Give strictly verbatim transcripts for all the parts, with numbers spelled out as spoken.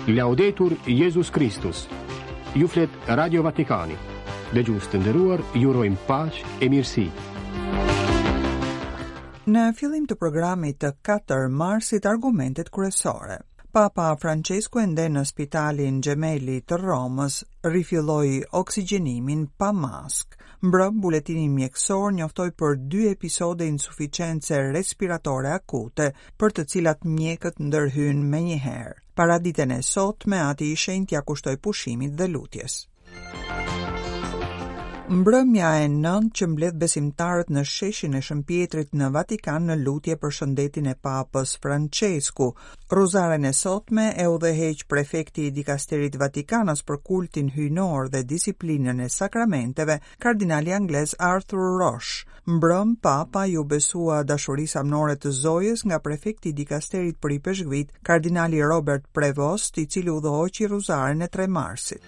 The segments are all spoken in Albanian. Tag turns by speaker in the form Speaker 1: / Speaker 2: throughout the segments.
Speaker 1: Laudetur Jesus Christus. Ju flet Radio Vatikani. Dëgjues të nderuar, ju urojmë paqë e mirësi.
Speaker 2: Në fillim të programit të katër marsit argumentet kryesore. Papa Francesco ende në spitalin Gemelli të Romës rifilloi oksigjenimin pa mask. Mbrëm, buletini mjekësor njoftoi për dy episode insuficience respiratore akute, për të cilat mjekët ndërhyn menjëherë. Para ditën e sotme, ati i shenjtë ja kushtoi pushimit dhe lutjes. Mbrëmja e nëntë që mbledh besimtarët në sheshin e Shën Pjetrit në Vatikan në lutje për shëndetin e Papës Francesku. Rozaren e sotme e udhëheq prefekti i dikasterit Vatikanas për kultin hyjnor dhe disiplinën e sakramenteve, kardinali anglez Arthur Roche. Mbrëm, Papa ju besua dashurisë amnore të Zojës nga prefekti i dikasterit për i peshkvit, kardinali Robert Prevost, i cili udhëhoqi rozaren e tre marsit.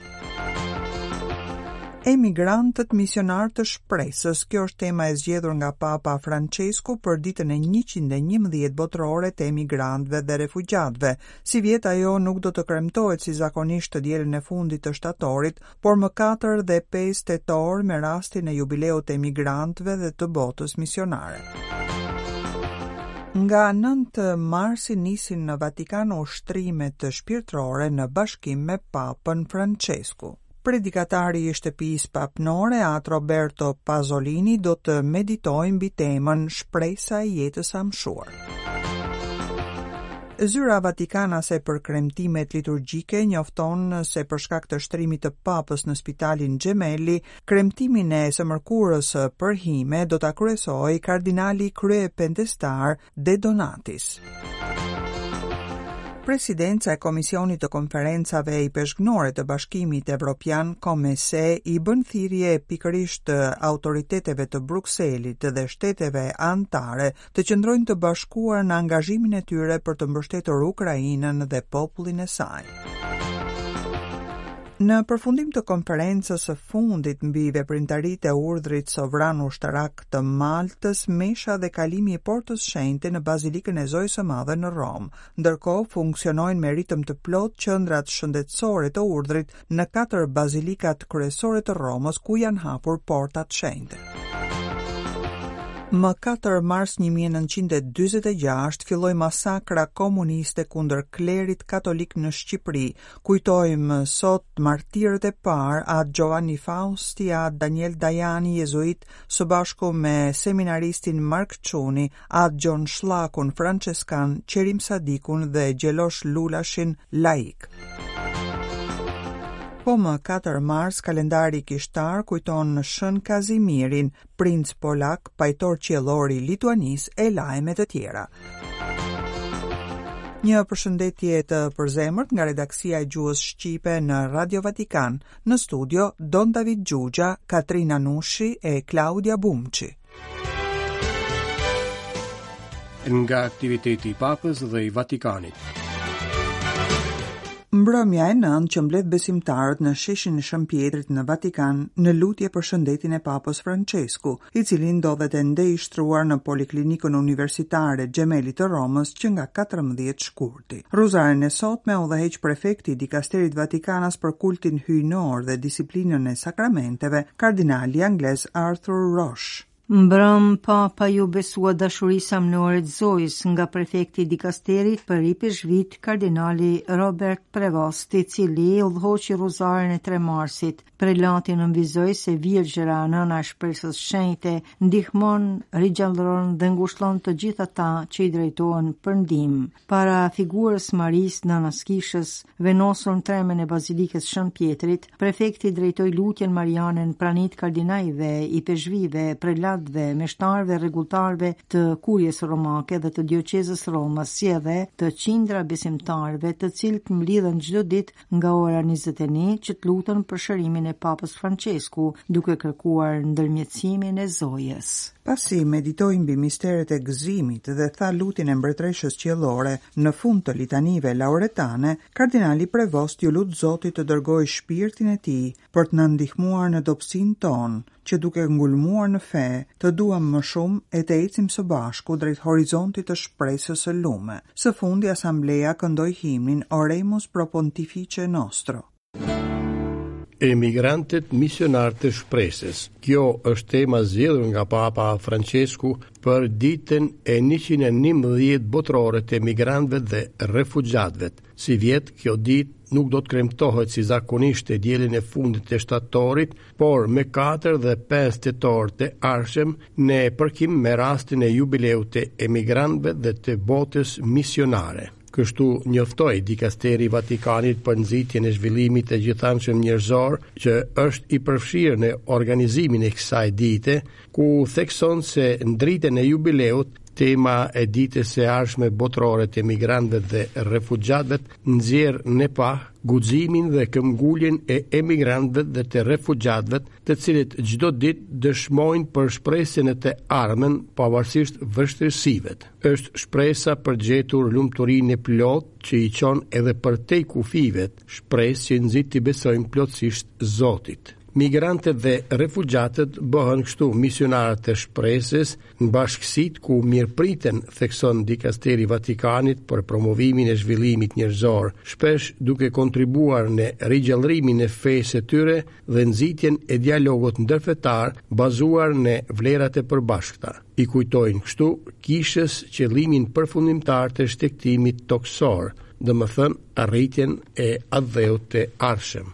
Speaker 2: Emigrantët misionar të shpresës, kjo është tema e zgjedhur nga Papa Francesku për ditën e njëqind e njëmbëdhjetë botërore të emigrantëve dhe refugjatëve. Si vjet ajo nuk do të kremtohet si zakonisht të dielën e fundit të shtatorit, por më katër dhe pesë tetor me rastin e jubileut të emigrantëve dhe të botës misionare. Nga nëntë marsi nisin në Vatikan ushtrimet shpirtërore në bashkim me Papën Francesku. Predikatari i shtëpisë papnore, atë Roberto Pasolini, do të meditojë mbi temën Shpresa e jetës së mshuar. Zyra vatikanase për kremtimet liturgjike njofton se për shkak të shtrimit të Papës në spitalin Gemelli, kremtimin e së mërkurës për hime do ta kryesojë kardinali kryepentestar De Donatis. Presidenca e Komisionit të Konferencave i Peshknore të Bashkimit Evropian, Komese, i bën thirrje pikërisht autoriteteve të Brukselit dhe shteteve anëtare të qëndrojnë të bashkuar në angazhimin e tyre për të mbështetur Ukrainën dhe popullin e saj. Në përfundim të konferencës së fundit mbi veprimtaritë e urdhrit sovran ushtarak të Maltës, mesha dhe kalimi i Portës Shenjte në Bazilikën e Zojës së Madhe në Rom, ndërkohë funksionojnë me ritëm të plot qendrat shëndetësore të urdhrit në katër bazilikat kryesore të Romës ku janë hapur portat shenjte. Më katër mars një mijë e nëntëqind e dyzet e gjashtë filloi masakra komuniste kundër klerit katolik në Shqipëri. Kujtojmë sot martirët e parë, atë Giovanni Fausti, atë Daniel Dajani, jezuit, së bashku me seminaristin Mark Çuni, atë Gjon Shllakun, franceskan, Qerim Sadikun dhe Gjelosh Lulashin, laik. Po më katër mars, kalendari kishtar kujton Shën Kazimirin, princ polak, pajtor qiellor i Lituanisë e lajme të tjera. Një përshëndetje të përzemërt nga redaksia e gjuhës shqipe në Radio Vatikan. Në studio Don David Gjugja, Katrina Nushi e Claudia Bumçi.
Speaker 1: Nga aktiviteti i Papës dhe i Vatikanit.
Speaker 2: Mbrëmja e nëntë që mbledh besimtarët në sheshin e Shën Pjetrit në Vatikan në lutje për shëndetin e Papës Francesku, i cili ndodhet ende i shtruar në Poliklinikën Universitare Gemelli të Romës që nga katërmbëdhjetë shkurti. Rozaren e sotme udhëheq prefekti i dikasterit Vatikanas për kultin hyjnor dhe disiplinën e sakramenteve, kardinali anglez Arthur Roche.
Speaker 3: Mbrëm, Papa ju besua dashurisë amnore të Zojës nga prefekti i dikasterit për i peshkvit, kardinali Robert Prevost, i cili udhëhoqi rozaren e tre marsit. Prelati nënvizoi se Virgjëra, nëna e shpresës shenjte, ndihmon, rigjallëron dhe ngushëllon të gjithë ata që i drejtohen për ndihmë. Para figurës Marisë, nënës kishës, venosur në tremen e bazilikës Shën Pjetrit, prefekti drejtoi lutjen marianen pranit kardinajve, i peshkvive, prelatëve, meshtarëve, rregulltarëve të kurjes romake dhe të dioqezës Romës, si edhe të qindra besimtarëve, të cilët mblidhen çdo ditë nga ora njëzet e një që të lutën për shërimin e Papës Francesku, duke kërkuar ndërmjetësimin e Zojës.
Speaker 2: Pasi meditoi mbi misteret e gëzimit dhe tha lutjen e mbretëreshës qiellore në fund të litanive lauretane, kardinali Prevost ju lut Zotit të dërgojë shpirtin e tij për të na ndihmuar në dobësinë tonë, që duke ngulmuar në fe, të duam më shumë e të ecim së bashku drejt horizontit të shpresës së lume. Së fundi asambleja këndoi himnin Oremus pro Pontifice Nostro.
Speaker 1: Emigrantet misionar të shpresës. Kjo është tema zgjedhur nga Papa Francesku për ditën e njëqind e njëmbëdhjetë botërore të emigrantëve dhe refugjatëve. Si vjet, kjo ditë nuk do të kremtohet si zakonisht e dielin e fundit të shtatorit, por me katër dhe pesë tetor të ardhshëm në përkim me rastin e jubileut të emigrantëve dhe të botës misionare. Kështu njoftoi Dikasteri i Vatikanit për nxitjen e zhvillimit të gjithanshëm njerëzor, që është i përfshirë në organizimin e kësaj dite, ku thekson se ndritjen e jubileut, tema e ditës së ardhshme botërore të emigrantëve dhe refugjatëve, nxjerr në pa guximin dhe këmbguljen e emigrantëve dhe të refugjatëve, të cilët çdo ditë dëshmojnë për shpresën e të ardhmen pavarësisht vështirësive. Është shpresa për gjetur lumturinë e plotë që i çon edhe përtej kufive, shpresë që nxit të besojnë plotësisht Zotit. Migrantët dhe refugjatët bëhen kështu misionarët të shpresës në bashkësitë ku mirëpriten, thekson Dikasteri i Vatikanit për promovimin e zhvillimit njerëzor, shpesh duke kontribuar në rigjallërimin e fesë së tyre dhe nxitjen e dialogut ndërfetar bazuar në vlerat e përbashkëta. I kujtojnë kështu kishës qëllimin përfundimtar të shtektimit toksor, domethënë arritjen e adheut të ardhshëm.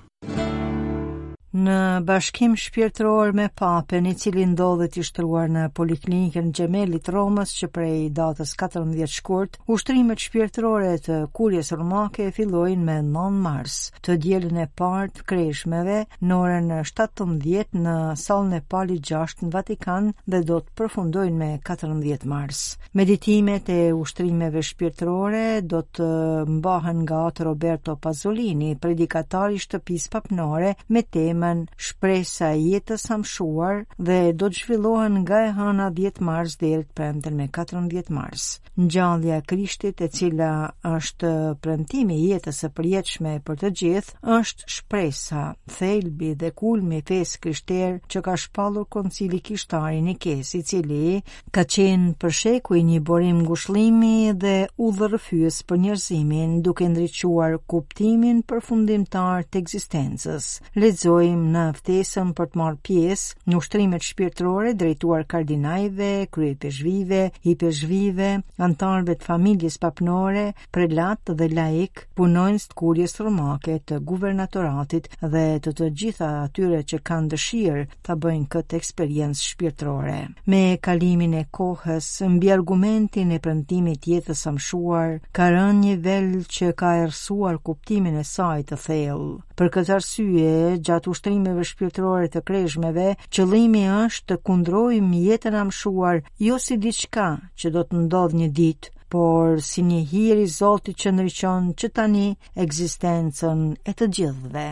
Speaker 3: Në bashkim shpirtëror me Papen, i cili ndodhet i shtruar në Poliklinikën Gjemelit Romës që prej datës katërmbëdhjetë shkurt, ushtrimet shpirtërore të Kurjes Romake fillojnë me nëntë mars, të dielën e parë të kreshmeve në orën shtatëmbëdhjetë në sallën e Palit gjashtë në Vatikan dhe do të përfundojnë me katërmbëdhjetë mars. Meditimet e ushtrimeve shpirtërore do të mbahen nga atë Roberto Pasolini, predikatari i shtëpisë papnore, me temë shpresa e jetës së mshuar dhe do të zhvillohen nga e hëna dhjetë mars deri të premten me katërmbëdhjetë mars. Ngjallja e Krishtit, e cila është premtimi i jetës së përjetshme për të gjithë, është shpresa, thelbi dhe kulmi i fesë krishtere që ka shpallur Koncili Kishtar i Nikes, i cili ka qenë për shekuj një burim ngushëllimi dhe udhërrëfyes për njerëzimin, duke ndriçuar kuptimin përfundimtar të ekzistencës. Lexojmë në ftesën për të marrë pjesë në ushtrimet shpirtërore drejtuar kardinajve, kryepeshvive, hipeshvive, antarëve të familjes papnore, prelat dhe laik, punonjës të Kurjes Romake, të guvernatoratit dhe të të gjitha atyre që kanë dëshirë ta bëjnë këtë eksperiencë shpirtërore. Me kalimin e kohës, mbi argumentin e premtimit jetës së mshuar, ka rënë një vel që ka errësuar kuptimin e saj të thellë. Për këtë arsye, gjatë ushtrimeve shpirtërore të kreshmeve, qëllimi është të kundrojmë jetën e mshuar jo si diçka që do të ndodhë një ditë, por si një hir i Zotit që ndriçon që tani ekzistencën e të gjithëve.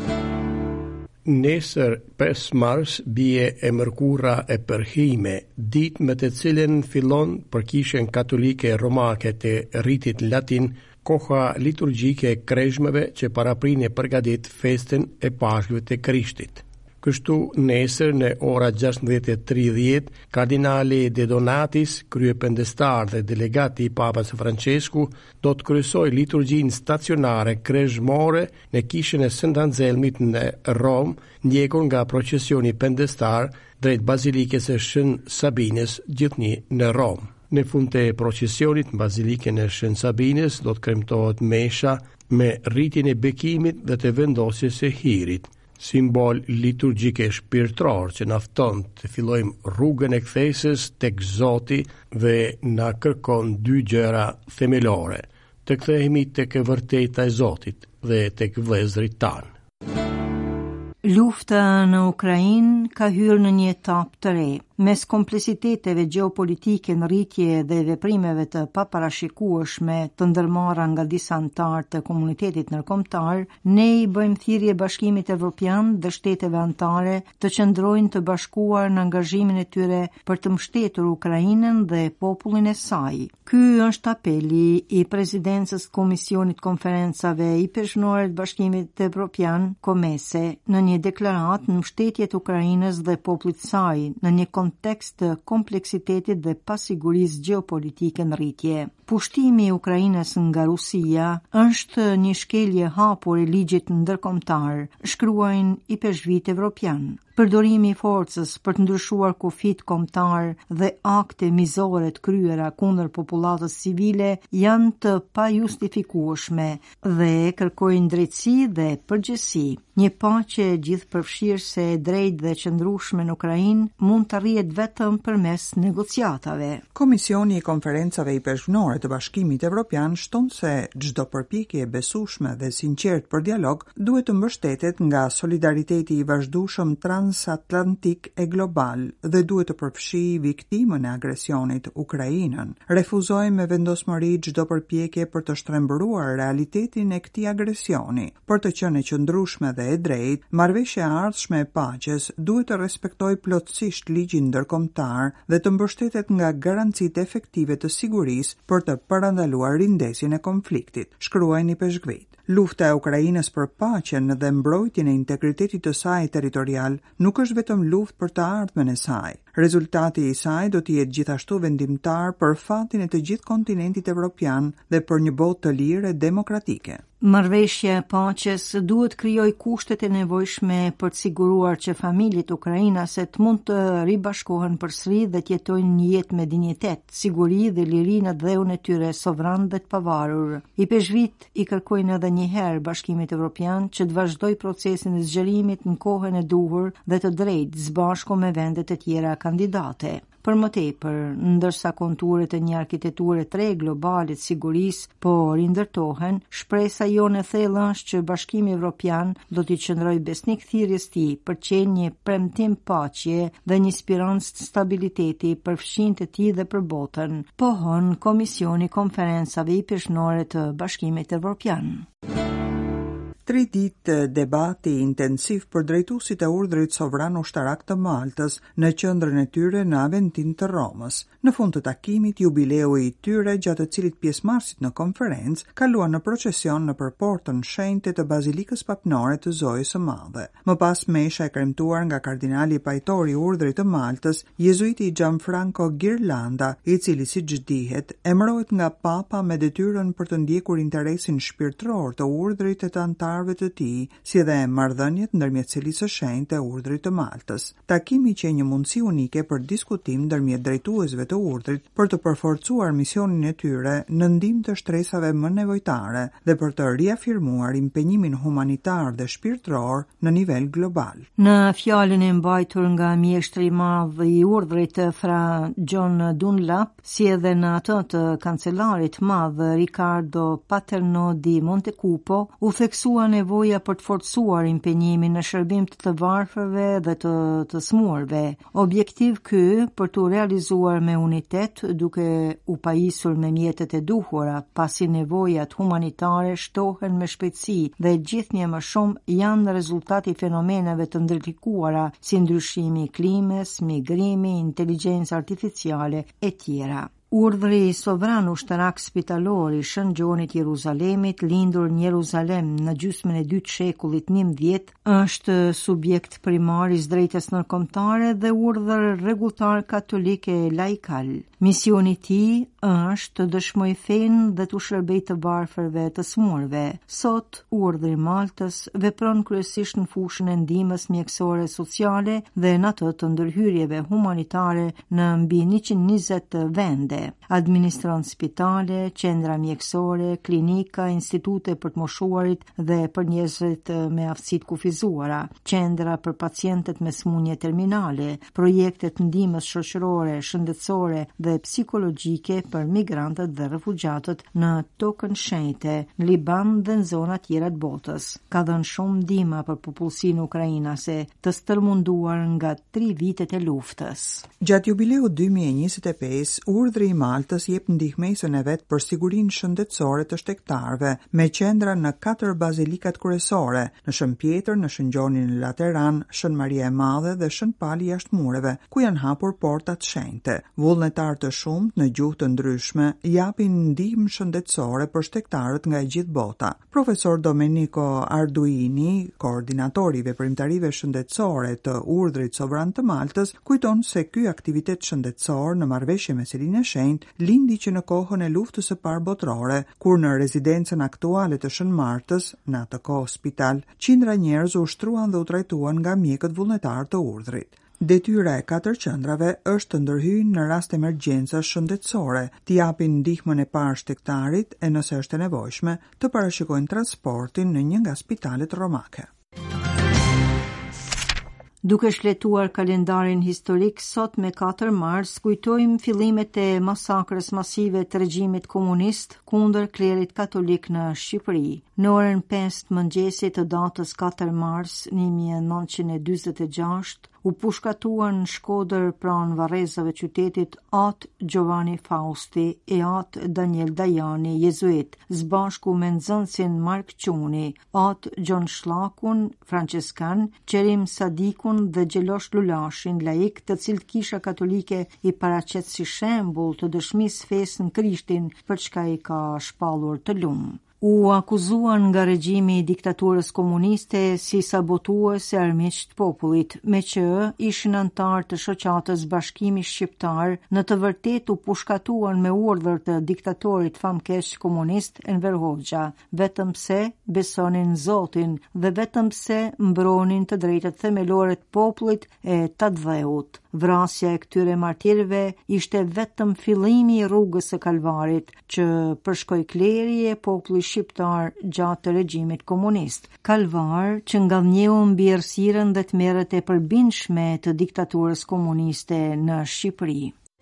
Speaker 1: Nesër pesë mars bie e mërkura e përhime, ditë me të cilën fillon për Kishën Katolike Romake të Ritit Latin koha liturgjike e kreshmeve që paraprin e përgatit festën e Pashkëve të Krishtit. Kështu nesër në ora gjashtëdhjetë e tridhjetë, kardinali De Donatis, kryependestar dhe delegati i Papas Francesku, do të kryesojë liturgjinë stacionare kreshmore në kishën e Sint Anselmit në Rom, ndjekur nga procesioni pendestar drejt bazilikës së Shën Sabines gjithnjë në Rom. Në fund të procesionit në bazilikën e Shën Sabines do të kremtohet mesha me rritjen e bekimit dhe të vendosjes së hirit, simbol liturgjike shpirtëror që na fton të fillojmë rrugën e kthesës tek Zoti dhe na kërkon dy gjëra themelore: të kthehemi tek e vërteta e Zotit dhe tek vëllezërit tanë.
Speaker 3: Lufta në Ukrainë ka hyrë në një etapë të re. Mes kompleksiteteve gjeopolitike në rritje dhe veprimeve të paparashikueshme të ndërmarra nga disa anëtarë të komunitetit ndërkombëtar, ne i bëjmë thirrje Bashkimit Evropian dhe shteteve anëtare të qëndrojnë të bashkuar në angazhimin e tyre për të mbështetur Ukrainën dhe popullin e saj. Ky është apeli i Presidencës Komisionit Konferencave i Peshnorë të Bashkimit Evropian, Komese, në një deklaratë në mbështetje të Ukrainës dhe popullit të saj në një kontekst të kompleksitetit dhe pasigurisë gjeopolitike në rritje. Pushtimi i Ukrainës nga Rusia është një shkelje hapur e ligjit ndërkombëtar, shkruajnë i peshqvit evropian. Përdorimi i forcës për të ndryshuar kufit kombëtar dhe akte mizore të kryera kundër popullatës civile janë të pajustifikueshme dhe kërkojnë drejtësi dhe përgjegjësi. Një paqe gjithëpërfshirëse e drejtë dhe qëndrueshme në Ukrainë mund të arrihet vetëm përmes negociatave.
Speaker 2: Komisioni i konferencave i peshqnore të Bashkimit Evropian shton se çdo përpjekje e besueshme dhe sinqert për dialog duhet të mbështetet nga solidariteti i vazhdueshëm transatlantik e global dhe duhet të përfshijë viktimën e agresionit Ukrainën. Refuzojmë me vendosmëri çdo përpjekje për të shtrembëruar realitetin e këtij agresioni. Për të qenë e qëndrueshme dhe e drejtë, marrëveshja e ardhshme e paqes duhet të respektojë plotësisht ligjin ndërkombëtar dhe të mbështetet nga garancitë efektive të sigurisë për të parandaluar rindesjen e konfliktit, shkruajnë i peshqvit. Lufta e Ukrainës për paqen dhe mbrojtjen e integritetit të saj territorial nuk është vetëm luftë për të ardhmen e saj. Rezultati i saj do të jetë gjithashtu vendimtar për fatin e të gjithë kontinentit evropian dhe për një botë të lirë e demokratike.
Speaker 3: Marrëveshja e paqes duhet krijoj kushtet e nevojshme për të siguruar që familjet ukrainase të mund të ribashkohen përsëri dhe të jetojnë një jetë me dinjitet, siguri dhe liri në dheun e tyre sovran dhe të pavarur. I peshqvit i kërkojnë edhe një herë Bashkimit Evropian që të vazhdoj procesin e zgjerimit në kohën e duhur dhe të drejtë së bashku me vendet e tjera kandidate. Për më tepër, ndërsa konturet e një arkitekture tre globale të sigurisë po rindërtohen, shpresa jone e thellë është që Bashkimi Evropian do t'i qëndrojë besnik thirrjes tij për të qenë një premtim paqe dhe një spirancë të stabiliteti për fshinjtë e tij dhe për botën, pohon Komisioni i Konferencave i Peshqnore të Bashkimit Evropian.
Speaker 2: Tri ditë debati intensiv për drejtuesit e urdhrit sovran ushtarak të Maltës në qendrën e tyre në Aventin të Romës. Në fund të takimit, jubileu i tyre, gjatë të cilit pjesëmarrësit në konferencë kaluan në procesion nëpër portën shenjte të Bazilikës Papnore të Zojës së Madhe. Më pas mesha e kremtuar nga kardinali pajtori i urdhrit të Maltës, jezuiti Gianfranco Ghirlanda, i cili siç dihet, emërohet nga Papa me detyrën për të ndjekur interesin shpirtëror të urdhrit e të antarëve të tij, si dhe marrëdhëniet ndërmjet Selisë së Shenjtë e urdhrit të Maltës. Takimi që një mundësi unike për diskutim ndërmjet drejtuesve të urdhrit për të përforcuar misionin e tyre në ndihmë të shtresave më nevojtare dhe për të riafirmuar impenjimin humanitar dhe shpirtëror në nivel global.
Speaker 3: Në fjalën e mbajtur nga mjeshtri i madh i urdhrit Fra John Dunlap, si edhe në atë të kancelarit madh Riccardo Paterno di Montecupo, u theksua nevoja për të forcuar impenjimin në shërbim të të varfërve dhe të të smurve. Objektiv ky për të realizuar me unitet duke u pajisur me mjetet e duhura, pasi nevojat humanitare shtohen me shpejtësi dhe gjithnjë më shumë janë rezultati fenomeneve të ndërlikuara si ndryshimi i klimës, migrimi, inteligjencë artificiale e tjera. Urdhri sovran ushtarak spitalor i Shën Gjonit Jeruzalemit, lindur në Jeruzalem në gjysmën e dytë shekullit njëmbëdhjetë, është subjekt primar i drejtës ndërkombëtare dhe urdhër rregulltar katolik e laikal. Misioni i tij është të dëshmojë fenë dhe të shërbejë të varfërve të smurve. Sot urdhri i Maltës vepron kryesisht në fushën e ndihmës mjekësore sociale dhe në atë të ndërhyrjeve humanitare në mbi njëqind e njëzet vende. Administron spitale, qendra mjekësore, klinika, institute për të moshuarit dhe për njerëzit me aftësitë kufizuara, qendra për pacientët me smundje terminale, projekte të ndihmës shoqërore, shëndetësore dhe psikologjike për migrantët dhe refugjatët në tokën shenjte, në Liban dhe në zona tjera të botës. Ka dhënë shumë ndihmë për popullsinë ukrainase të stërmunduar nga tri vitet e luftës.
Speaker 2: Gjatë jubileut dy mijë e njëzet e pesë, urdhri i Maltës jep ndihmesën e vet për sigurinë shëndetësore të shtektarëve, me qendra në katër bazilikat kryesore, në Shën Pjetër, në Shën Gjoni në Lateran, Shën Maria e Madhe dhe Shën Pali jashtë mureve, ku janë hapur portat shenjte. Vullnetar të shumt në gjuhë të ndryshme japin ndihmë shëndetësore për shtektarët nga e gjithë bota. Profesor Domenico Arduini, koordinatori i veprimtarive shëndetësore të urdhrit sovran të Maltës, kujton se ky aktivitet shëndetësor në marrëveshje me Selinë e Shenjtë lindi që në kohën e luftës së parë botërore, kur në rezidencën aktuale të Shën Martës, në atë kohë spital, qindra njerëz u ushtruan dhe u trajtuan nga mjekët vullnetar të urdhrit. Detyra e katër qendrave është të ndërhyjnë në rast emergjenca shëndetësore, të japin ndihmën e parë shtektarit e nëse është e nevojshme, të parashikojnë transportin në një nga spitalet romake.
Speaker 3: Duke shletuar kalendarin historik, sot me katër mars kujtojmë fillimet e masakrës masive të regjimit komunist kundër klerit katolik në Shqipëri. Në orën pesë të mëngjesit të datës katër mars një mijë e nëntëqind e dyzet e gjashtë, u pushkatuan në Shkodër pranë varrezave qytetit Atë Giovanni Fausti e Atë Daniel Dajani, jezuit, zbashku me nxënësin Mark Quni, Atë Gjon Shllakun, franceskan, Qerim Sadikun dhe Gjelosh Lulashin, laik, të cilët Kisha Katolike i paraqet si shembull të dëshmisë fesë në Krishtin për çka i ka shpallur të lumë. U akuzuan nga regjimi i diktaturës komuniste si sabotues e armiq të popullit, me që ishin antar të shoqatës Bashkimi Shqiptar, në të vërtetë u pushkatuan me urdhër të diktatorit famkeq komunist Enver Hoxha, vetëm pse besonin në Zotin dhe vetëm pse mbronin të drejtat themelore të popullit e të dheut. Vrasja e këtyre martirëve ishte vetëm fillimi i rrugës së Kalvarit që përshkoi kleri e popullit shqiptar gjatë regjimit komunist. Kalvar që ngallnjeu mbi errësirën dhe tmerret e përbindshme të diktaturës komuniste në Shqipëri.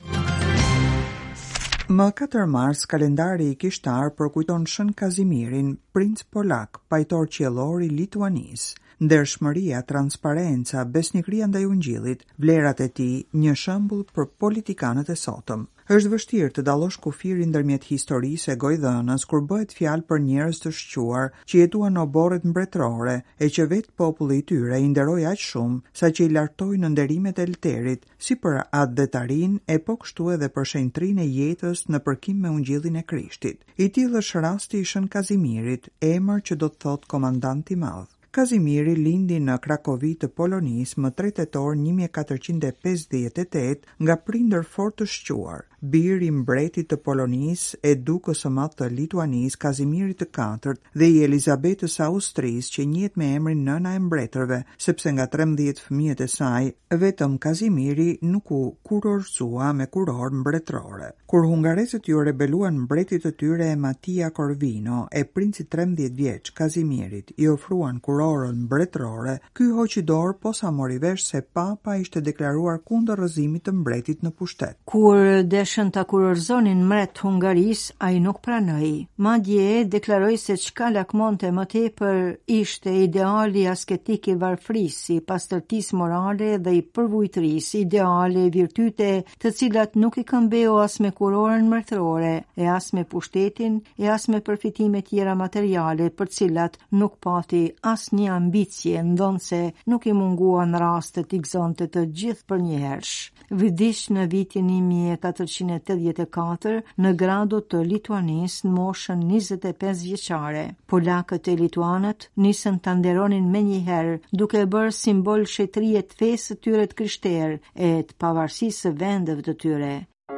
Speaker 2: Më katër mars, kalendari i kishtar përkujton Shën Kazimirin, princ polak, pajtor qiellor i Lituanisë. Ndershmëria, transparenca, besnikëria ndaj Ungjillit, vlerat e tij, një shembull për politikanët e sotëm. Është vështirë të dallosh kufirin ndërmjet historisë e gojdhënës kur bëhet fjalë për njerëz të shquar që jetuan në oborret mbretërore e që vetë populli i tyre i nderoi aq shumë saqë i lartoi në nderimet e Elterit, si për atë e po kështu edhe për shenjtrinë e jetës në përkim me Ungjillin e Krishtit. I tillë është rasti i Shën Kazimirit, emër që do të thotë komandant i madh. Kazimiri lindi në Krakovi të Polonisë më tre tetor një mijë e katërqind e pesëdhjetë e tetë nga prindër fort të shquar. Bir i mbretit të Polonisë e dukës së madh të Lituanisë, Kazimirit të katërt dhe i Elizabetës së Austrisë, që njihet me emrin nëna e mbretërve, sepse nga trembëdhjetë fëmijët e saj, vetëm Kazimiri nuk u kurorzua me kuror mbretërore. Kur hungarezët ju rebeluan mbretit të tyre e Mattia Corvino e princit trembëdhjetë vjeç Kazimirit i ofruan kurorën mbretërore, ky hoqi dorë posa mori vesh se papa ishte deklaruar kundër rrëzimit të mbretit në pushtet.
Speaker 3: Kur deshën ta kurorzonin mbret Hungaris, ai nuk pranoi. Madje deklaroi se çka lakmonte më tepër ishte ideali asketik i varfrisë, i pastërtisë morale dhe i përvujtërisë, ideale, virtyte të cilat nuk i këmbeu as me kurorën mbretërore, e as me pushtetin, e as me përfitime tjera materiale për cilat nuk pati as një ambicje, ndonse nuk i munguan rastet i gëzonte të gjithë për njëhersh. Vdiq në vitin një mijë e katërqind e tetëdhjetë e katër në grado të Lituanisë në moshën njëzet e pesë vjeçare. Polakët e lituanët nisën ta nderonin menjëherë, duke bërë simbol shetrie të fesë së tyre të krishterë e të pavarësisë së vendeve të tyre.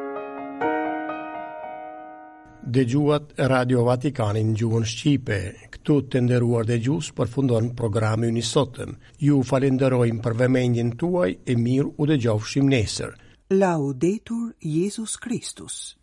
Speaker 1: Dëgjuat Radio Vatikanin gjuhën Shqipe. Këtu të nderuar dëgjues përfundon programi i sotëm. Ju falenderojmë për vëmendjen tuaj e mirë u dëgjofshim nesër.
Speaker 2: Laudetur Jesus Christus.